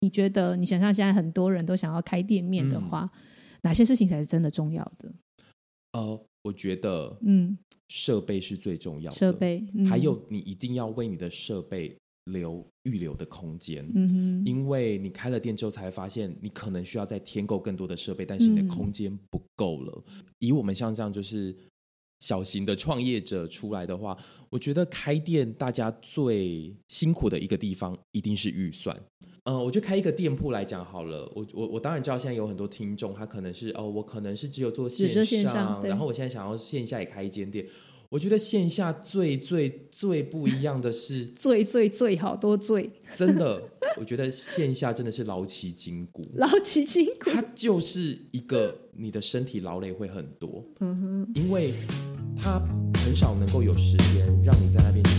你觉得你想象现在很多人都想要开店面的话，哪些事情才是真的重要的？ 我觉得设备是最重要的， 设备还有你一定要为你的设备预留的空间，因为你开了店之后才会发现你可能需要再添购更多的设备，但是你的空间不够了。以我们像这样就是小型的创业者出来的话，我觉得开店大家最辛苦的一个地方一定是预算。我就开一个店铺来讲好了，我当然知道现在有很多听众他可能是我可能是只有做线上，然后我现在想要线下也开一间店。我觉得线下最不一样的是最好多最真的，我觉得线下真的是劳其筋骨，它就是一个你的身体劳累会很多，因为它很少能够有时间让你在那边。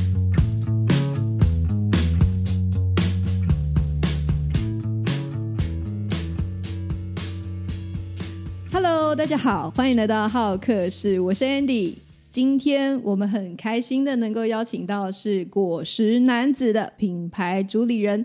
Hello， 大家好，欢迎来到好客室，我是 Andy。今天我们很开心的能够邀请到的是果实男子的品牌主理人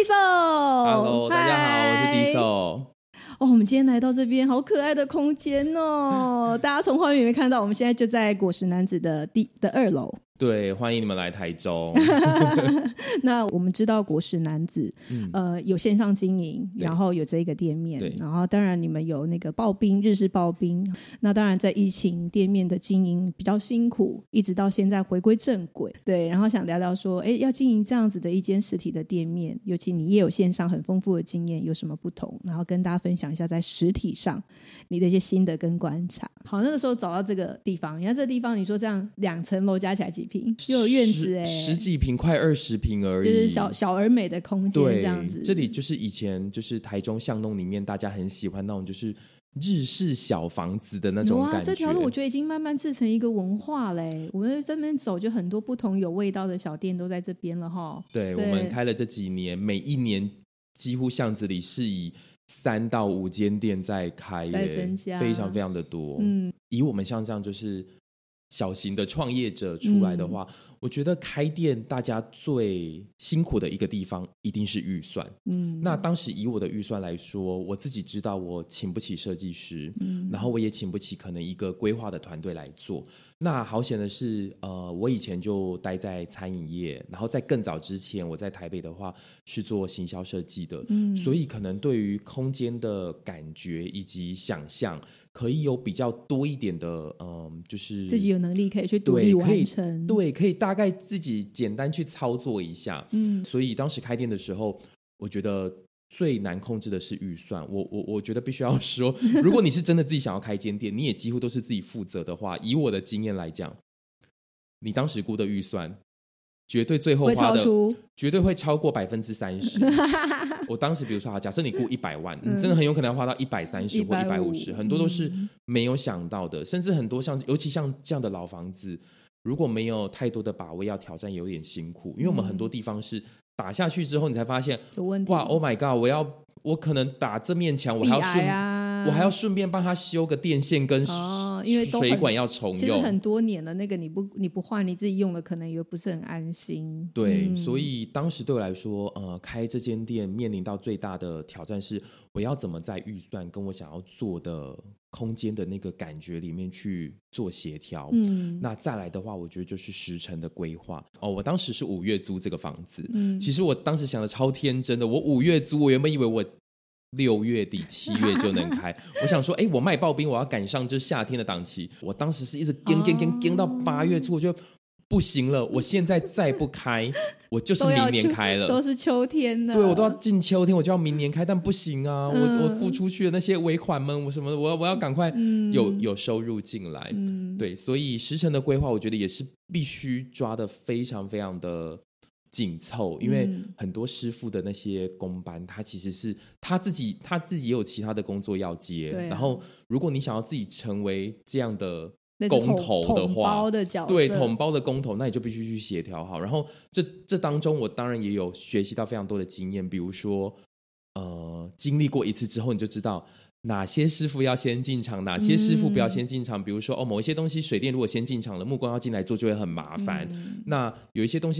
Diesel。 大家好，我是 Diesel。 我们今天来到这边好可爱的空间哦，大家从画面里面看到我们现在就在果实男子的2楼。 对，欢迎你们来台中。 那我们知道果实男子有线上经营，然后有这个店面，然后当然你们有那个刨冰，日式刨冰。那当然在疫情店面的经营比较辛苦，一直到现在回归正轨。对，然后想聊聊说要经营这样子的一间实体的店面，尤其你也有线上很丰富的经验，有什么不同，然后跟大家分享一下在实体上你的一些心得跟观察。好，那个时候找到这个地方，你看这个地方你说这样2层楼加起来几平，就有院子 10几平，快20平而已， 就是小而美的空间这样子。 这里就是以前就是台中巷弄里面大家很喜欢那种就是日式小房子的那种感觉。 这条路我觉得已经慢慢制成一个文化嘞，我们这边走就很多不同有味道的小店都在这边了齁。 对，我们开了这几年，每一年几乎巷子里是以3到5间店在开耶， 在增加， 非常非常的多。以我们像这样就是小型的创业者出来的话，我觉得开店大家最辛苦的一个地方一定是预算。那当时以我的预算来说，我自己知道我请不起设计师，然后我也请不起可能一个规划的团队来做。那好险的是我以前就待在餐饮业，然后在更早之前我在台北的话是做行销设计的，所以可能对于空间的感觉以及想象可以有比较多一点的就是自己有能力可以去独立完成。 对，可以大概自己简单去操作一下。所以当时开店的时候，我觉得最难控制的是预算。我觉得必须要说，如果你是真的自己想要开间店，你也几乎都是自己负责的话，以我的经验来讲，你当时估的预算绝对最后花的绝对会超过30%。我当时比如说假设你估100万，你真的很有可能要花到130或150，很多都是没有想到的。甚至很多尤其像这样的老房子，如果没有太多的把握，要挑战有点辛苦。因为我们很多地方是打下去之后你才发现有问题， 哇 Oh my god， 我可能打这面墙，我还要顺便帮他修个电线跟因为水管要重用， 其实很多年了，那个你不换，你自己用的可能也不是很安心。 对，所以当时对我来说开这间店面临到最大的挑战是，我要怎么在预算跟我想要做的空间的那个感觉里面去做协调。那再来的话，我觉得就是时程的规划。我当时是5月租这个房子，其实我当时想的超天真的，我5月租，我原本以为我6月底7月就能开。我想说我卖刨冰我要赶上就是夏天的档期，我当时是一直跟到8月初，我就不行了，我现在再不开我就是明年开了， 都是秋天的， 对，我都要进秋天，我就要明年开，但不行啊，我付出去的那些尾款们我什么的，我要赶快有收入进来。对，所以时程的规划我觉得也是必须抓得非常非常的紧凑，因为很多师傅的那些工班他其实是他自己也有其他的工作要接，然后如果你想要自己成为这样的工头的话， 统包的角色， 对，统包的工头，那你就必须去协调好。然后这当中我当然也有学习到非常多的经验，比如说经历过一次之后你就知道哪些师傅要先进场，哪些师傅不要先进场。比如说某一些东西水电如果先进场了，木工要进来做就会很麻烦。那有一些东西是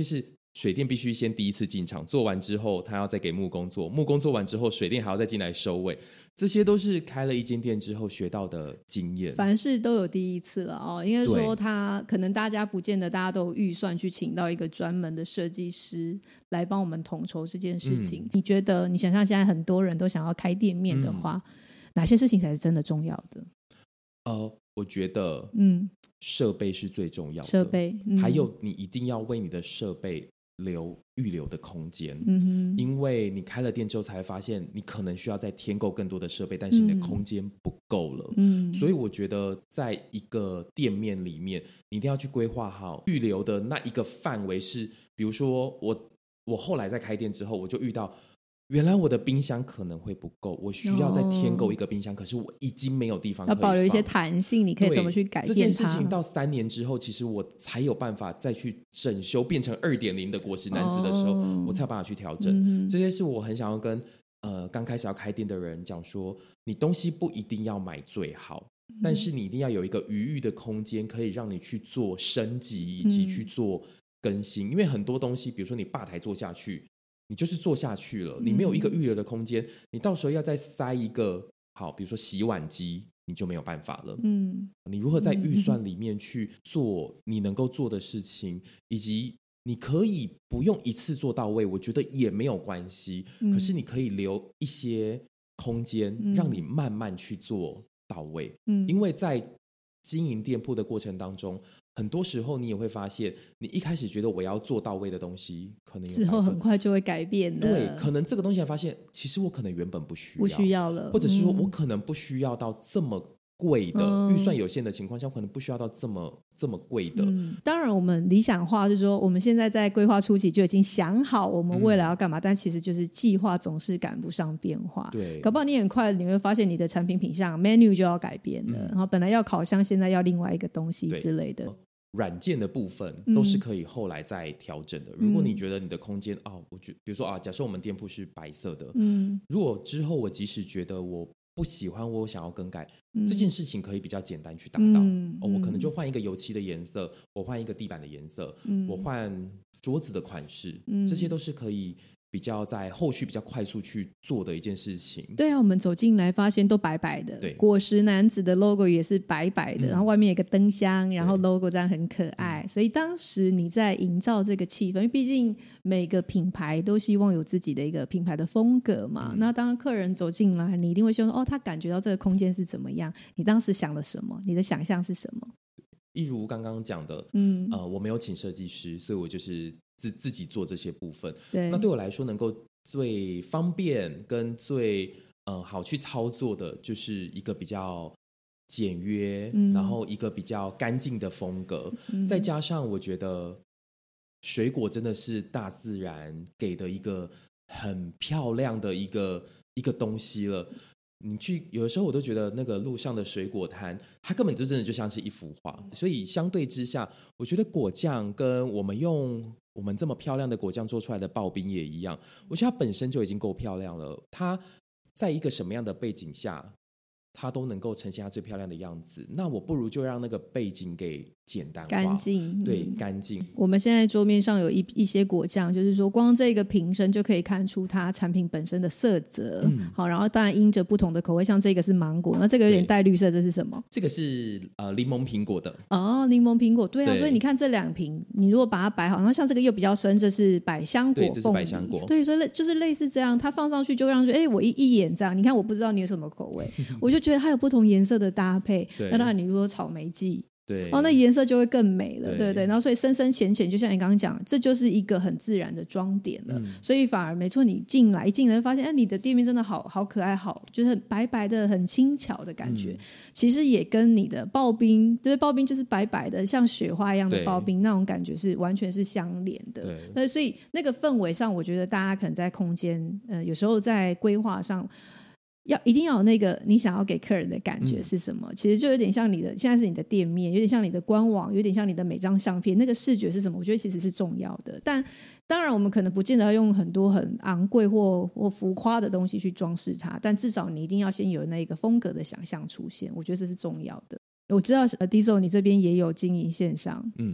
水电必须先第一次进场，做完之后他要再给木工做，木工做完之后水电还要再进来收尾，这些都是开了一间店之后学到的经验。 凡事都有第一次了哦，应该说他可能大家不见得大家都有预算去请到一个专门的设计师来帮我们统筹这件事情。你觉得你想象现在很多人都想要开店面的话，哪些事情才是真的重要的？ 我觉得设备是最重要的，设备还有你一定要为你的设备预留的空间，因为你开了店之后才会发现你可能需要再添购更多的设备，但是你的空间不够了，所以我觉得在一个店面里面你一定要去规划好预留的那一个范围是，比如说我后来在开店之后我就遇到原来我的冰箱可能会不够，我需要再添购一个冰箱，可是我已经没有地方可以放， 要保留一些弹性，你可以怎么去改变它？ 这件事情到3年之后，其实我才有办法再去整修变成2.0的果实男子的时候，我才有办法去调整。这些是我很想要跟刚开始要开店的人讲说，你东西不一定要买最好，但是你一定要有一个余裕的空间，可以让你去做升级以及去做更新。因为很多东西，比如说你吧台做下去，你就是做下去了，你没有一个预留的空间，你到时候要再塞一个好，比如说洗碗机，你就没有办法了。你如何在预算里面去做你能够做的事情，以及你可以不用一次做到位，我觉得也没有关系，可是你可以留一些空间，让你慢慢去做到位。因为在经营店铺的过程当中，很多时候你也会发现，你一开始觉得我要做到位的东西，可能之后很快就会改变的。 对，可能这个东西还发现，其实我可能原本不需要了， 或者是说我可能不需要到这么贵的，预算有限的情况下，可能不需要到这么贵的。 当然我们理想化是说我们现在在规划初期就已经想好我们未来要干嘛，但其实就是计划总是赶不上变化。 对， 搞不好你很快你会发现你的产品品项 menu 就要改变了，然后本来要烤箱现在要另外一个东西之类的。 软件的部分都是可以后来再调整的。如果你觉得你的空间比如说假设我们店铺是白色的，如果之后我即使觉得我不喜欢，我想要更改，这件事情可以比较简单去达到。我可能就换一个油漆的颜色，我换一个地板的颜色，我换桌子的款式，这些都是可以比较在后续比较快速去做的一件事情。 对啊，我们走进来发现都白白的，对，果实男子的 logo 也是白白的，然后外面有个灯箱，然后 logo 这样很可爱。所以当时你在营造这个气氛，因为毕竟每个品牌都希望有自己的一个品牌的风格嘛。那当客人走进来，你一定会希望说他感觉到这个空间是怎么样，你当时想了什么，你的想象是什么？ 一如刚刚讲的，我没有请设计师，所以我就是自己做这些部分。那对我来说能够最方便跟最好去操作的就是一个比较简约，然后一个比较干净的风格，再加上我觉得水果真的是大自然给的一个很漂亮的一个东西了。你去有的时候我都觉得那个路上的水果摊它根本就真的就像是一幅画，所以相对之下我觉得果酱跟我们用我们这么漂亮的果酱做出来的刨冰也一样，我觉得它本身就已经够漂亮了，它在一个什么样的背景下它都能够呈现它最漂亮的样子，那我不如就让那个背景给简单化干净。 对，干净。 我们现在桌面上有一些果酱，就是说光这个瓶身就可以看出它产品本身的色泽。好，然后当然因着不同的口味，像这个是芒果，那这个有点带绿色，这是什么？ 这个是柠檬苹果的。 柠檬苹果，对啊，所以你看这2瓶你如果把它摆好，然后像这个又比较深，这是百香果， 对，这是百香果， 对，所以就是类似这样，它放上去就让我一眼这样，你看我不知道你有什么口味我就觉得它有不同颜色的搭配。那当然你如果草莓季，对，那颜色就会更美了，对不对？然后所以深深浅浅，就像你刚刚讲，这就是一个很自然的装点了。所以反而没错，你一进来发现，你的店面真的好可爱，好就是很白白的，很轻巧的感觉。其实也跟你的刨冰，对，刨冰就是白白的，像雪花一样的刨冰，那种感觉是完全是相连的。对，所以那个氛围上，我觉得大家可能在空间，有时候在规划上。一定要有那个你想要给客人的感觉是什么，其实就有点像现在是你的店面，有点像你的官网，有点像你的每张相片，那个视觉是什么，我觉得其实是重要的。但当然我们可能不见得要用很多很昂贵或浮夸的东西去装饰它，但至少你一定要先有那个风格的想象出现，我觉得这是重要的。我知道Diesel 你这边也有经营线上，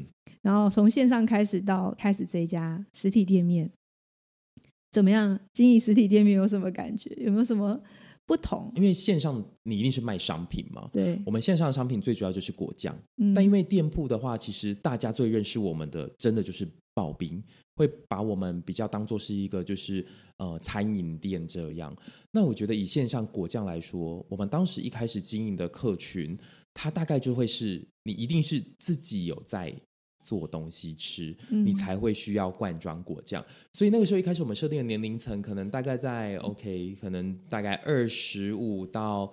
然后从线上开始到开始这一家实体店面，怎么样？经营实体店面有什么感觉？有没有什么不同？ 因为线上你一定是卖商品嘛， 对， 我们线上的商品最主要就是果酱，但因为店铺的话，其实大家最认识我们的真的就是刨冰，会把我们比较当作是一个就是餐饮店这样。那我觉得以线上果酱来说，我们当时一开始经营的客群，它大概就会是你一定是自己有在做东西吃，你才会需要罐装果酱。所以那个时候一开始我们设定的年龄层可能大概在 OK， 可能大概25到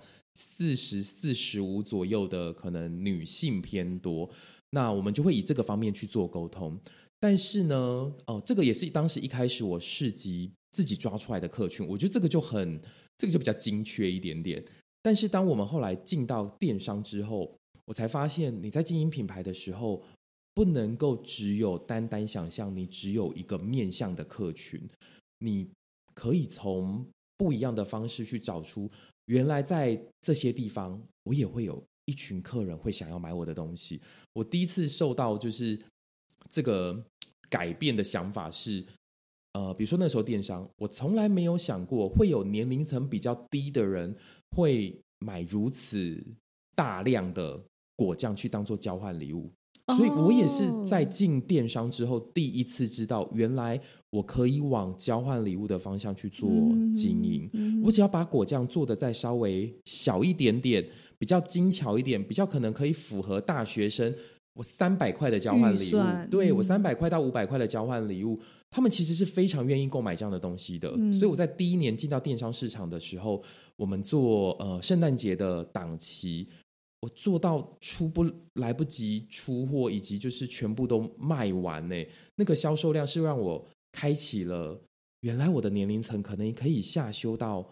40、45左右的可能女性偏多，那我们就会以这个方面去做沟通。但是呢，这个也是当时一开始我市集自己抓出来的客群，我觉得这个就比较精确一点点。但是当我们后来进到电商之后，我才发现你在经营品牌的时候，不能够只有单单想象你只有一个面向的客群，你可以从不一样的方式去找出原来在这些地方我也会有一群客人会想要买我的东西。我第一次受到就是这个改变的想法是比如说那时候电商，我从来没有想过会有年龄层比较低的人会买如此大量的果酱去当做交换礼物。所以我也是在进电商之后第一次知道原来我可以往交换礼物的方向去做经营。我只要把果酱做的再稍微小一点点，比较精巧一点，比较可能可以符合大学生我300块的交换礼物，对，我300块到500块的交换礼物，他们其实是非常愿意购买这样的东西的。所以我在第一年进到电商市场的时候，我们做圣诞节的档期，我做到来不及出货，以及就是全部都卖完呢。那个销售量是让我开启了原来我的年龄层可能可以下修到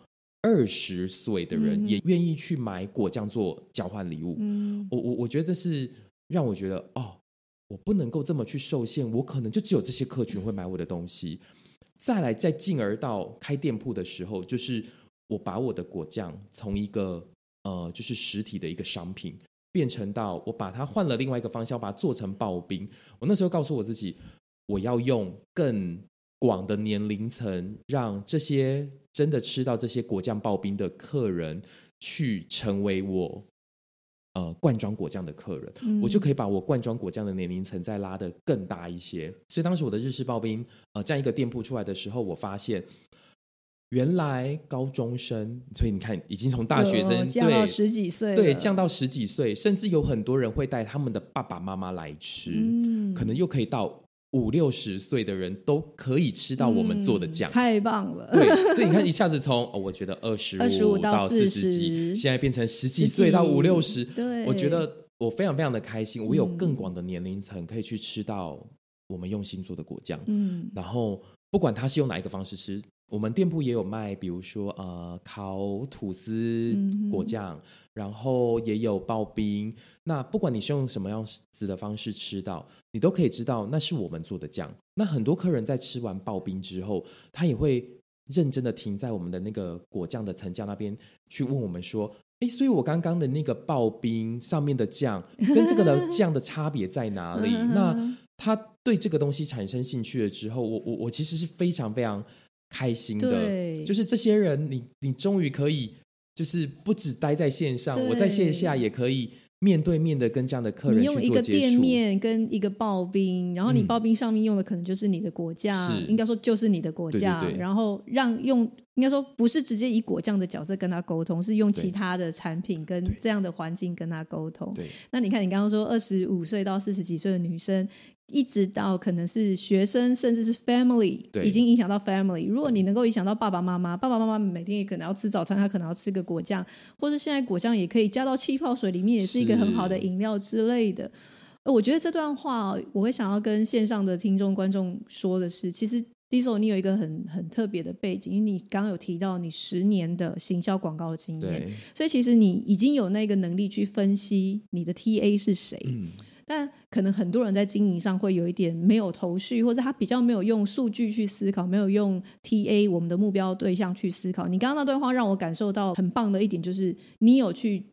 20岁的人也愿意去买果酱做交换礼物。我觉得这是让我觉得我不能够这么去受限，我可能就只有这些客群会买我的东西。再进而到开店铺的时候，就是我把我的果酱从一个就是实体的一个商品，变成到我把它换了另外一个方向，把它做成刨冰。我那时候告诉我自己，我要用更广的年龄层，让这些真的吃到这些果酱刨冰的客人去成为我罐装果酱的客人，我就可以把我罐装果酱的年龄层再拉得更大一些。所以当时我的日式刨冰这样一个店铺出来的时候，我发现原来高中生，所以你看已经从大学生降到10几岁， 对，降到10几岁，甚至有很多人会带他们的爸爸妈妈来吃，可能又可以到50-60岁的人都可以吃到我们做的酱， 太棒了。 对，所以你看一下子从我觉得25到40几，现在变成10几岁到50-60， 对， 我觉得我非常非常的开心，我有更广的年龄层可以去吃到我们用心做的果酱。然后不管它是用哪一个方式吃，我们店铺也有卖，比如说烤吐司果酱，然后也有刨冰。那不管你是用什么样子的方式吃到，你都可以知道那是我们做的酱。那很多客人在吃完刨冰之后，他也会认真的停在我们的那个果酱的层架那边去问我们说，所以我刚刚的那个刨冰上面的酱跟这个的酱的差别在哪里？那他对这个东西产生兴趣了之后，我其实是非常非常开心的，就是这些人你终于可以就是不只待在线上，我在线下也可以面对面的跟这样的客人去做接触。 你用一个店面跟一个刨冰，然后你刨冰上面用的可能就是你的果酱，应该说就是你的果酱， 对对对， 然后应该说不是直接以果酱的角色跟他沟通，是用其他的产品跟这样的环境跟他沟通。那你看你刚刚说25岁到40几岁的女生，一直到可能是学生甚至是 family， 已经影响到 family。 如果你能够影响到爸爸妈妈每天也可能要吃早餐，他可能要吃个果酱，或是现在果酱也可以加到气泡水里面，也是一个很好的饮料之类的。我觉得这段话我会想要跟线上的听众观众说的是，其实Diesel 你有一个很特别的背景，因为你刚刚有提到你10年的行销广告经验，所以其实你已经有那个能力去分析你的 TA 是谁。但可能很多人在经营上会有一点没有头绪，或者他比较没有用数据去思考，没有用 TA 我们的目标对象去思考。你刚刚那段话让我感受到很棒的一点，就是你有去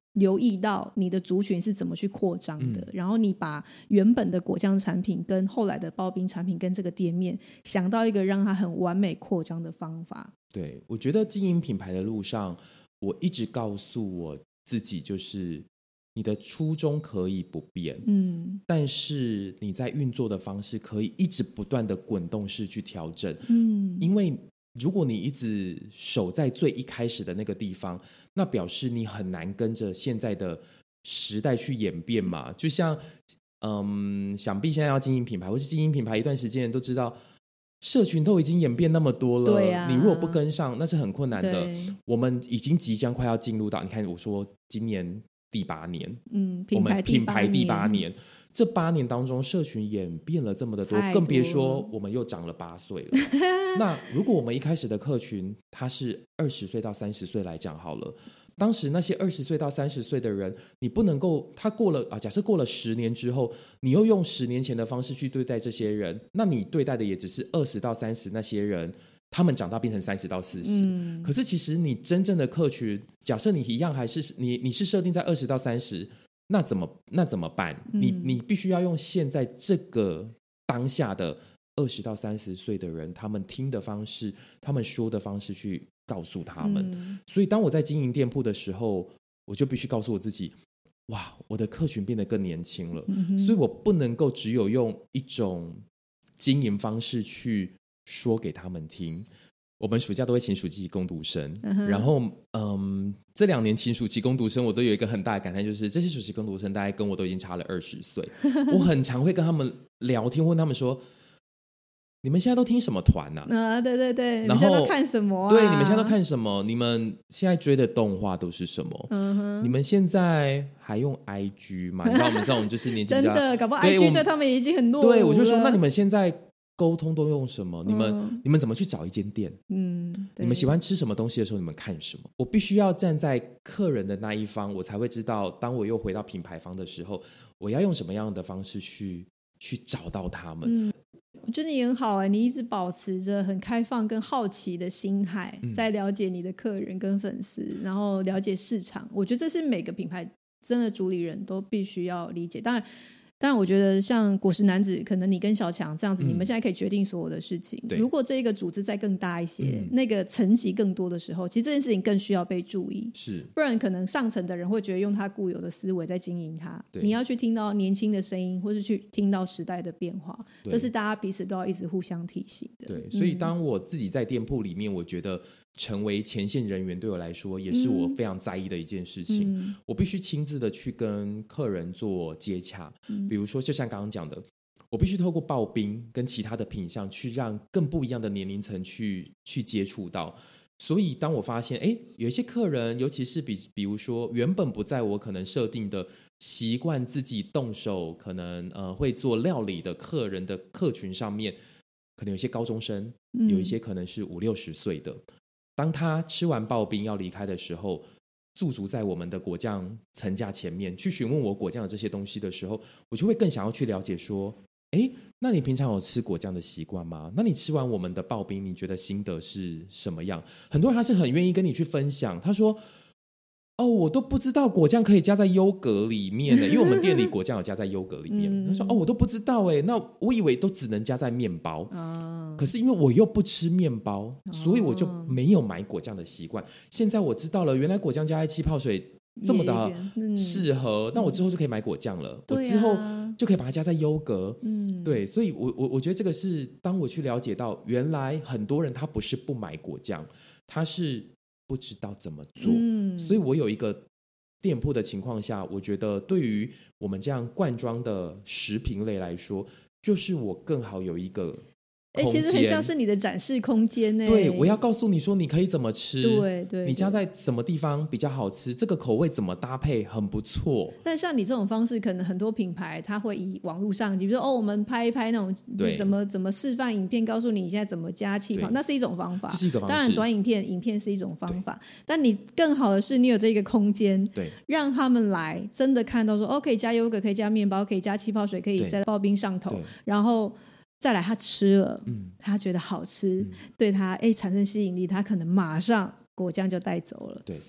留意到你的族群是怎么去扩张的，然后你把原本的果酱产品跟后来的刨冰产品跟这个店面想到一个让它很完美扩张的方法。 对，我觉得经营品牌的路上，我一直告诉我自己，就是你的初衷可以不变，但是你在运作的方式可以一直不断的滚动式去调整，因为如果你一直守在最一开始的那个地方，那表示你很难跟着现在的时代去演变嘛。就像想必现在要经营品牌或是经营品牌一段时间都知道，社群都已经演变那么多了，对啊，你如果不跟上那是很困难的。我们已经即将快要进入到，你看我说今年第8年，我们品牌第8年，这8年当中社群演变了这么的多，更别说我们又长了8岁了。那如果我们一开始的客群他是20岁到30岁来讲好了，当时那些20岁到30岁的人，你不能够他过了假设过了10年之后，你又用10年前的方式去对待这些人，那你对待的也只是20到30那些人，他们长大变成30到40，可是其实你真正的客群，假设你一样还是你是设定在20到30，那怎么办？你必须要用现在这个当下的20到30岁的人，他们听的方式，他们说的方式去告诉他们。所以当我在经营店铺的时候，我就必须告诉我自己，哇，我的客群变得更年轻了，所以我不能够只有用一种经营方式去说给他们听。我们暑假都会请暑期工读生，然后这2年请暑期工读生，我都有一个很大的感叹，就是这些暑期工读生大概跟我都已经差了20岁。我很常会跟他们聊天，问他们说，你们现在都听什么团啊？ 对对对，你们现在都看什么啊？ 对，你们现在都看什么？你们现在追的动画都是什么？你们现在还用 IG 吗？你知道我们这种就是年纪比较真的，搞不好 IG 对他们已经很落伍了。 对，我就说，那你们现在沟通都用什么？你们怎么去找一间店？你们喜欢吃什么东西的时候，你们看什么？我必须要站在客人的那一方，我才会知道，当我又回到品牌方的时候，我要用什么样的方式去找到他们。 我觉得你很好你一直保持着很开放跟好奇的心态，在了解你的客人跟粉丝，然后了解市场。我觉得这是每个品牌真的主理人都必须要理解。当然我觉得像果实男子，可能你跟小强这样子，你们现在可以决定所有的事情。如果这个组织再更大一些，那个层级更多的时候，其实这件事情更需要被注意，是不然可能上层的人会觉得用他固有的思维在经营它，你要去听到年轻的声音，或是去听到时代的变化，这是大家彼此都要一直互相提醒的。 对，所以当我自己在店铺里面，我觉得成为前线人员对我来说也是我非常在意的一件事情。我必须亲自的去跟客人做接洽，比如说就像刚刚讲的，我必须透过刨冰跟其他的品项去让更不一样的年龄层去接触到。所以当我发现有一些客人，尤其是比如说原本不在我可能设定的习惯自己动手可能会做料理的客人的客群上面，可能有一些高中生，有一些可能是50-60岁的，当他吃完刨冰要离开的时候，驻足在我们的果酱层架前面去询问我果酱的这些东西的时候，我就会更想要去了解说，那你平常有吃果酱的习惯吗？那你吃完我们的刨冰，你觉得心得是什么样？很多人他是很愿意跟你去分享，他说我都不知道果酱可以加在优格里面的，因为我们店里果酱有加在优格里面。他说我都不知道那我以为都只能加在面包，可是因为我又不吃面包，所以我就没有买果酱的习惯。现在我知道了，原来果酱加在气泡水这么的适合，那我之后就可以买果酱了，我之后就可以把它加在优格。对，所以我觉得这个是当我去了解到，原来很多人他不是不买果酱，他是不知道怎么做。所以我有一个店铺的情况下，我觉得对于我们这样罐装的食品类来说，就是我更好有一个其实很像是你的展示空间对，我要告诉你说你可以怎么吃， 对， 你加在什么地方比较好吃，这个口味怎么搭配很不错。 但像你这种方式，可能很多品牌它会以网络上，比如说我们拍一拍那种怎么示范影片，告诉你现在怎么加气泡，那是一种方法，这是一个方式。当然短影片是一种方法，但你更好的是你有这个空间，对，让他们来真的看到说可以加优格，可以加面包，可以加气泡水，可以在刨冰上头，然后再来他吃了，他觉得好吃，对他产生吸引力，他可能马上果酱就带走了。 对，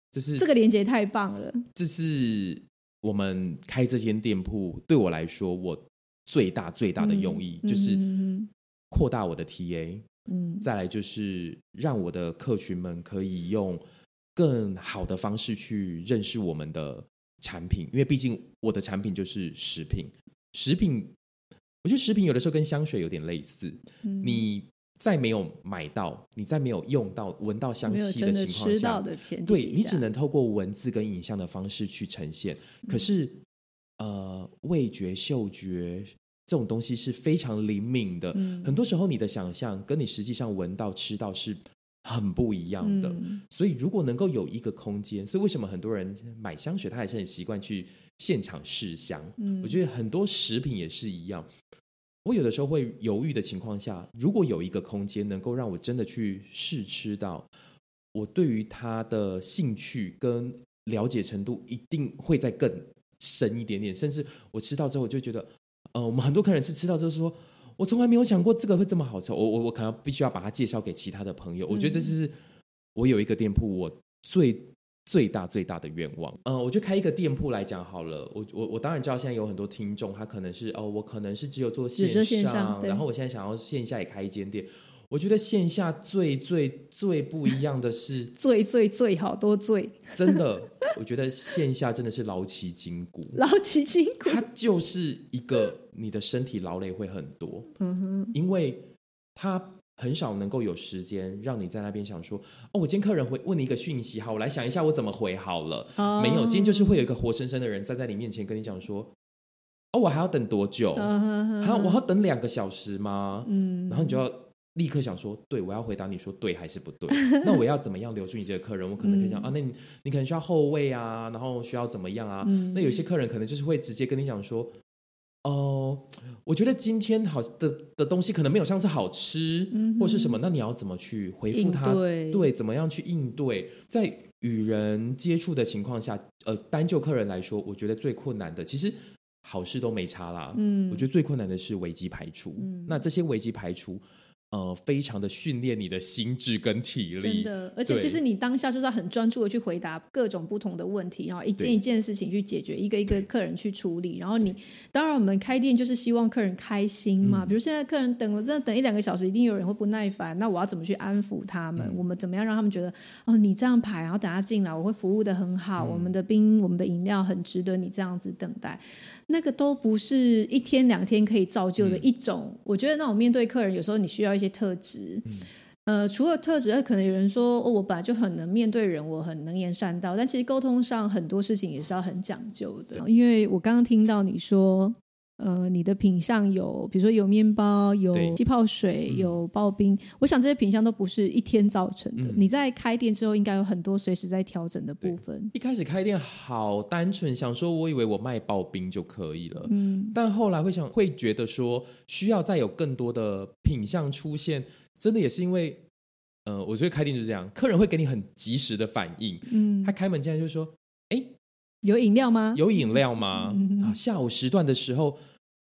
这个连结太棒了。 这是我们开这间店铺对我来说我最大的用意，就是扩大我的 TA，再来就是让我的客群们可以用更好的方式去认识我们的产品，因为毕竟我的产品就是食品，我觉得食品有的时候跟香水有点类似，你在没有买到，你在没有用到闻到香气的情况下，对，你只能透过文字跟影像的方式去呈现。可是味觉嗅觉这种东西是非常灵敏的，很多时候你的想象跟你实际上闻到吃到是很不一样的，所以如果能够有一个空间，所以为什么很多人买香水他还是很习惯去现场试香，我觉得很多食品也是一样。我有的时候会犹豫的情况下，如果有一个空间能够让我真的去试吃到，我对于它的兴趣跟了解程度一定会再更深一点点，甚至我吃到之后我就觉得我们很多客人是吃到之后说我从来没有想过这个会这么好吃，我可能必须要把它介绍给其他的朋友，我觉得这是我有一个店铺我最大的愿望。我就开一个店铺来讲好了，我当然知道现在有很多听众他可能是我可能是只有做线上，然后我现在想要线下也开一间店。我觉得线下最不一样的是最好多最真的，我觉得线下真的是劳其筋骨，它就是一个你的身体劳累会很多，因为它很少能够有时间让你在那边想说我今天客人问你一个讯息，好，我来想一下我怎么回好了，没有，今天就是会有一个活生生的人站在你面前跟你讲说我还要等多久，我还要等2个小时吗？然后你就要立刻想说，对，我要回答你说对还是不对那我要怎么样留住你这个客人？我可能可以讲那你可能需要后位啊，然后需要怎么样啊，那有些客人可能就是会直接跟你讲说我觉得今天好的东西可能没有上次好吃，或是什么，那你要怎么去回复他？对，怎么样去应对？在与人接触的情况下，单就客人来说，我觉得最困难的，其实好事都没差啦，我觉得最困难的是危机排除，那这些危机排除非常的训练你的心智跟体力， 真的，而且其实你当下就是要很专注的去回答各种不同的问题，然后一件一件事情去解决，一个一个客人去处理，然后当然我们开店就是希望客人开心嘛，比如现在客人真的等1-2个小时，一定有人会不耐烦，那我要怎么去安抚他们，我们怎么样让他们觉得你这样排，然后等他进来我会服务的很好，我们的冰我们的饮料很值得你这样子等待，那个都不是1天2天可以造就的一种，我觉得那种面对客人有时候你需要一些特质，除了特质可能有人说我本来就很能面对人，我很能言善道，但其实沟通上很多事情也是要很讲究的，因为我刚刚听到你说你的品项有比如说有面包有气泡水有刨冰，我想这些品项都不是一天造成的，你在开店之后应该有很多随时在调整的部分。 一开始开店好单纯，想说我以为我卖刨冰就可以了，但后来会觉得说需要再有更多的品项出现，真的也是因为我觉得开店就是这样，客人会给你很及时的反应，他开门进来就说有饮料吗？ 有饮料吗？下午时段的时候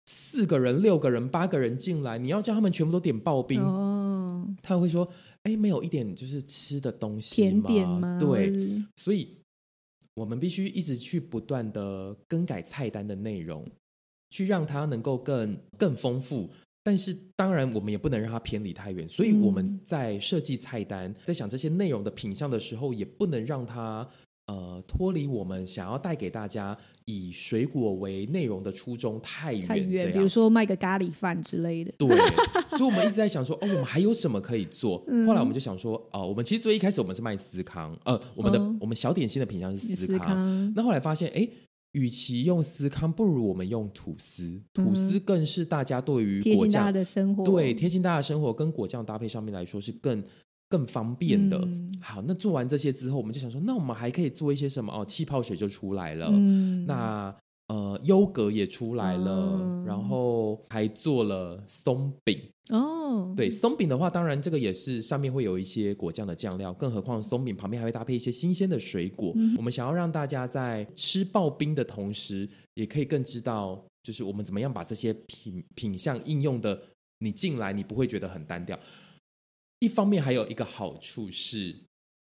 4个人6个人8个人进来，你要叫他们全部都点刨冰，他会说没有一点就是吃的东西吗？ 甜点吗？ 对，所以我们必须一直去不断的更改菜单的内容，去让它能够更丰富，但是当然我们也不能让它偏离太远，所以我们在设计菜单在想这些内容的品项的时候，也不能让它脱离我们想要带给大家以水果为内容的初衷太远， 比如说卖个咖喱饭之类的。 对，所以我们一直在想说我们还有什么可以做，后来我们就想说我们其实最一开始我们是卖司康，我们小点心的品项是司康，那后来发现与其用司康，不如我们用吐司，吐司更是大家对于果酱贴近大家的生活，对，贴近大家的生活跟果酱搭配上面来说是更方便的。好，那做完这些之后，我们就想说，那我们还可以做一些什么？气泡水就出来了，那优格也出来了，然后还做了松饼。对，松饼的话，当然这个也是上面会有一些果酱的酱料，更何况松饼旁边还会搭配一些新鲜的水果。我们想要让大家在吃刨冰的同时，也可以更知道，就是我们怎么样把这些品项应用的，你进来你不会觉得很单调。一方面还有一个好处是，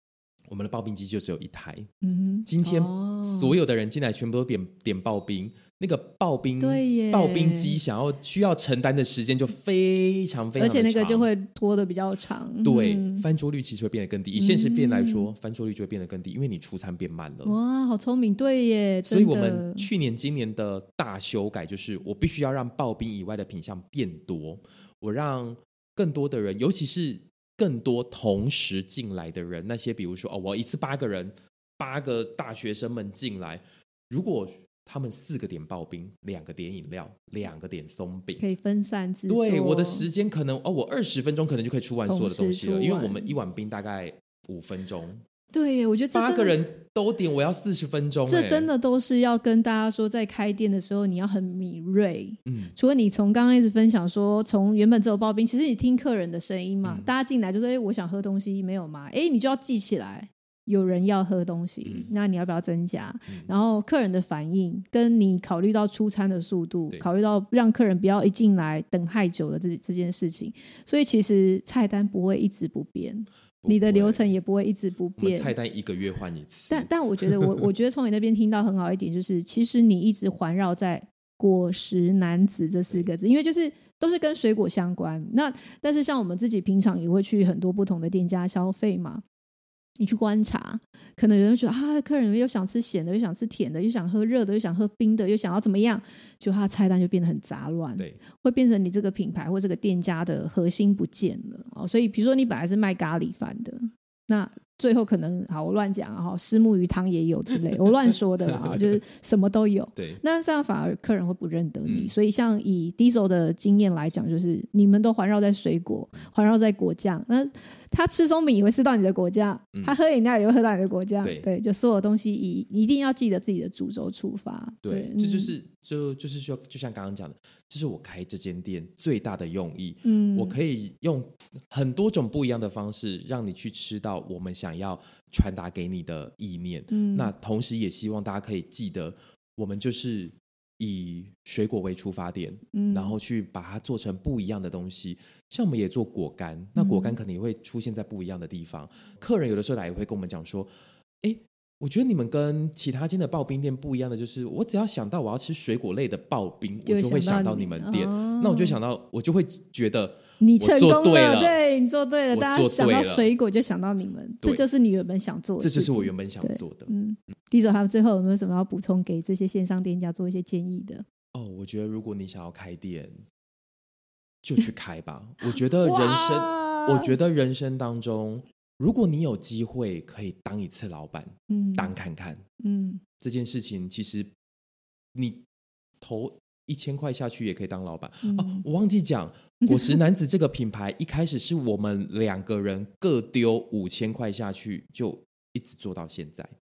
我们的刨冰机就只有一台。今天所有的人进来全部都点刨冰，那个刨冰机需要承担的时间就非常非常的长， 而且那个就会拖得比较长。 对，翻桌率其实会变得更低。以现实变来说，翻桌率就会变得更低，因为你出餐变慢了。 哇，好聪明，对耶！ 所以我们去年今年的大修改就是我必须要让刨冰以外的品项变多，我让更多的人，尤其是更多同时进来的人，那些比如说我一次8个人，8个大学生们进来，如果他们4个点刨冰，2个点饮料，2个点松饼， 可以分散制作。 对，我的时间可能我20分钟可能就可以出完所有的东西了，因为我们1碗冰大概5分钟。 对，我觉得这 8个人都点，我要40分钟。 这真的都是要跟大家说，在开店的时候你要很敏锐。除了你从刚刚一直分享说，从原本只有刨冰，其实你听客人的声音嘛，大家进来就说我想喝东西，没有吗？你就要记起来有人要喝东西，那你要不要增加？然后客人的反应，跟你考虑到出餐的速度，考虑到让客人不要一进来等太久的这件事情，所以其实菜单不会一直不变，你的流程也不会一直不变， 我们菜单1个月换一次。 但我觉得我觉得从你那边听到很好一点，就是其实你一直环绕在果实男子这4个字，因为就是都是跟水果相关。那但是像我们自己平常也会去很多不同的店家消费嘛，你去观察，可能有人觉得客人又想吃咸的，又想吃甜的，又想喝热的，又想喝冰的，又想要怎么样，就他的菜单就变得很杂乱， 对， 会变成你这个品牌或这个店家的核心不见了。所以比如说你本来是卖咖喱饭的，那最后可能我乱讲虱目鱼汤也有之类，我乱说的啦就是什么都有。 对， 那这样反而客人会不认得你。所以像以 Diesel 的经验来讲，就是你们都环绕在水果，环绕在果酱，那他吃松饼也会吃到你的果酱，他喝饮料也会喝到你的果酱。对，就所有东西一定要记得自己的主轴出发。 对，这就是说，就像刚刚讲的，这是我开这间店最大的用意。我可以用很多种不一样的方式让你去吃到我们想要传达给你的意念。那同时也希望大家可以记得，我们就是以水果为出发点，然后去把它做成不一样的东西。像我们也做果干，那果干可能也会出现在不一样的地方。客人有的时候来也会跟我们讲说，我觉得你们跟其他间的刨冰店不一样的，就是我只要想到我要吃水果类的刨冰，我就会想到你们店。那我就想到，我就会觉得你成功了， 对， 你做对了，大家想到水果就想到你们，这就是你原本想做的事情， 这就是我原本想做的。 Diesel还有最后有没有什么要补充给这些线上店家做一些建议的？ 我觉得如果你想要开店，就去开吧。我觉得人生当中，如果你有机会可以当一次老板，当看看，这件事情其实你投1000块下去也可以当老板。我忘记讲，果实男子这个品牌一开始是我们2个人各丢5000块下去，就一直做到现在。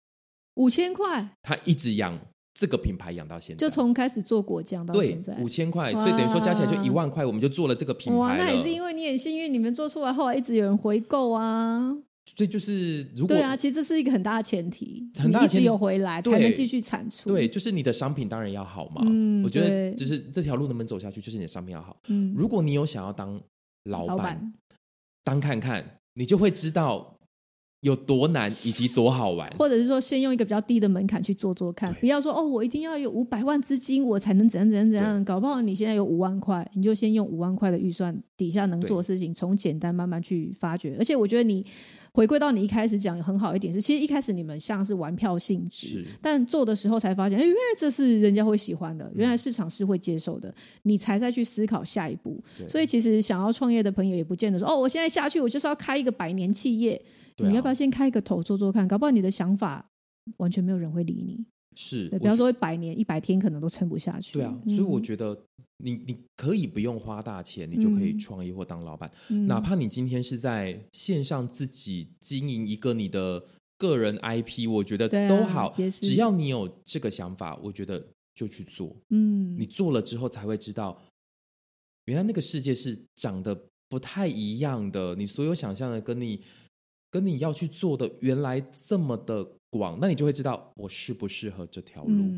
5000块， 他一直养这个品牌养到现在， 就从开始做果酱到现在 ，5000块，所以等于说加起来就1万块，我们就做了这个品牌了。 哇，那也是因为你很幸运，你们做出来后来一直有人回购啊。 所以就是如果对啊，其实这是一个很大的前提，你一直有回来才能继续产出。 对，就是你的商品当然要好嘛。我觉得就是这条路能不能走下去，就是你的商品要好。如果你有想要当老板当看看，你就会知道有多难以及多好玩， 或者是说先用一个比较低的门槛去做做看，不要说我一定要有500万资金我才能怎样怎样怎样，搞不好你现在有5万块，你就先用5万块的预算底下能做的事情，从简单慢慢去发掘。而且我觉得你回归到你一开始讲很好一点是，其实一开始你们像是玩票性质，但做的时候才发现原来这是人家会喜欢的，原来市场是会接受的，你才再去思考下一步。所以其实想要创业的朋友也不见得说我现在下去我就是要开一个100年企业，你要不要先开一个头做做看，搞不好你的想法完全没有人会理你。 是， 比方说100年100天可能都撑不下去。 对啊，所以我觉得你可以不用花大钱，你就可以创业或当老板。哪怕你今天是在线上自己经营一个你的个人 IP， 我觉得都好，只要你有这个想法，我觉得就去做。你做了之后才会知道，原来那个世界是长得不太一样的，你所有想象的跟你要去做的原来这么的广，那你就会知道我适不适合这条路。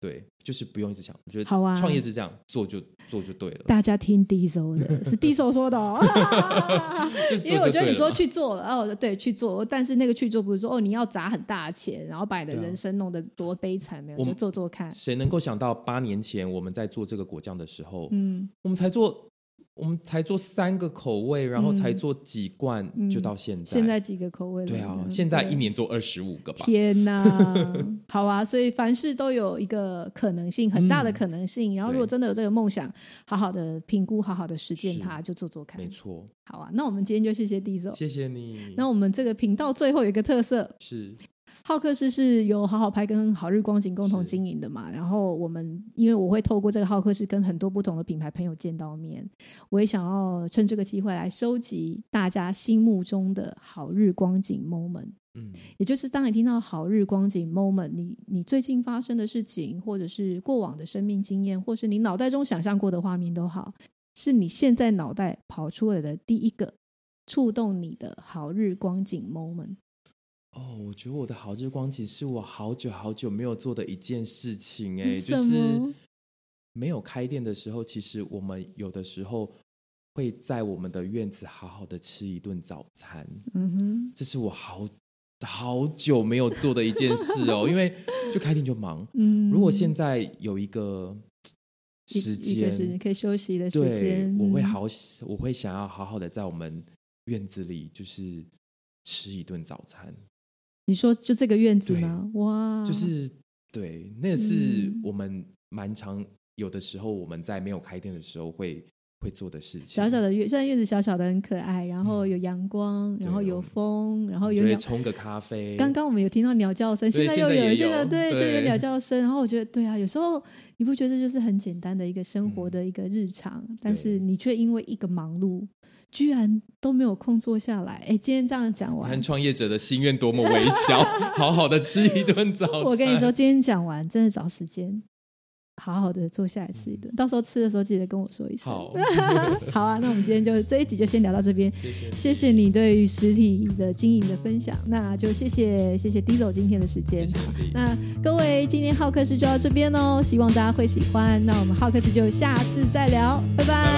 对，就是不用一直想，我觉得好啊， 创业是这样，做就对了。 大家听 Diesel 的，是 Diesel 说的哦。因为我觉得你说去做了，对，去做，但是那个去做不是说你要砸很大的钱，然后把你的人生弄得多悲惨，没有，就做做看。 谁能够想到8年前我们在做这个果酱的时候，我们才做3个口味，然后才做几罐，就到现在。 现在几个口味了？ 对啊，现在1年做25个吧。 天哪！好啊，所以凡事都有一个可能性，很大的可能性。然后如果真的有这个梦想，好好的评估，好好的实践它，就做做看。 没错。 好啊，那我们今天就谢谢 Diesel， 谢谢你。 那我们这个频道最后有一个特色是。 浩克斯是由好好拍跟好日光景共同经营的嘛，然后因为我会透过这个浩克斯跟很多不同的品牌朋友见到面，我也想要趁这个机会来收集大家心目中的好日光景 moment。也就是当你听到好日光景 moment， 你最近发生的事情，或者是过往的生命经验，或是你脑袋中想象过的画面都好，是你现在脑袋跑出来的第一个触动你的好日光景 moment。 我觉得我的好日光景是我好久好久没有做的一件事情就是没有开店的时候，其实我们有的时候会在我们的院子好好的吃一顿早餐。这是我好久没有做的一件事因为就开店就忙。如果现在有一个时间可以休息的时间， 我会想要好好的在我们院子里就是吃一顿早餐。 你说就这个院子吗？哇， 就是对，那个是我们蛮常有的时候我们在没有开店的时候会做的事情。 小小的现在院子小小的很可爱，然后有阳光，然后有风，然后有鸟， 冲个咖啡。 刚刚我们有听到鸟叫声，现在又有，现在对就有鸟叫声。然后我觉得对啊，有时候你不觉得就是很简单的一个生活的一个日常，但是你却因为一个忙碌居然都没有空坐下来。今天这样讲完， 看创业者的心愿多么微小。好好的吃一顿早餐。 我跟你说，今天讲完真的找时间好好的坐下来吃一顿，到时候吃的时候记得跟我说一声。好啊，那我们今天就这一集就先聊到这边。谢谢你对于实体的经营的分享，那就谢谢 Diesel 今天的时间。那各位，今天浩克斯就到这边希望大家会喜欢。那我们浩克斯就下次再聊，拜拜。